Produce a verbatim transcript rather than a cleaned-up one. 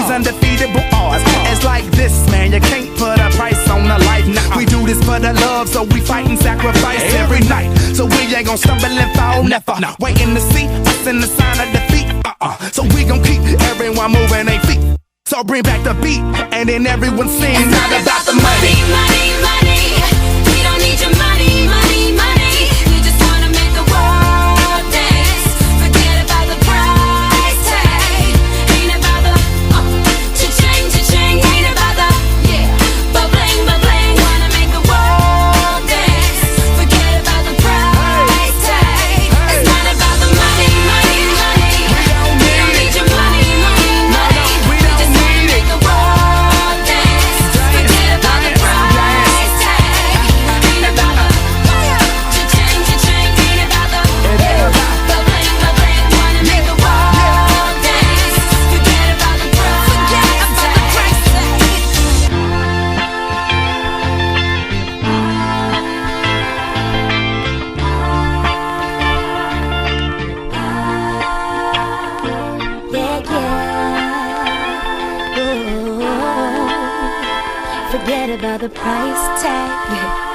undefeatable odds. It's like this, man, you can't put a price on a life. Nah, we do this for the love, so we fight and sacrifice every night. So we ain't gon' stumble and fall, never. Waiting to see us in the sign of defeat. Uh-uh. So we gon' keep everyone moving their feet. So bring back the beat, and then everyone sings. It's not about the money, money, money. We don't need your money, money, money. We just wanna make the world dance. Forget about the price tag. Ain't about the uh, cha-ching, cha-ching. Ain't about the yeah, ba-bling, ba-bling. Wanna make the world dance. Forget about the price tag. It's not about the money, money, money. We don't need your money, money, money. We just wanna make the world dance. Forget about the price tag. Ain't about the cha-ching, cha-ching. Ain't about the ba-bling, ba-bling. Wanna make the world dance. Forget about the price Yeah, yeah. Ooh. Forget about the price tag.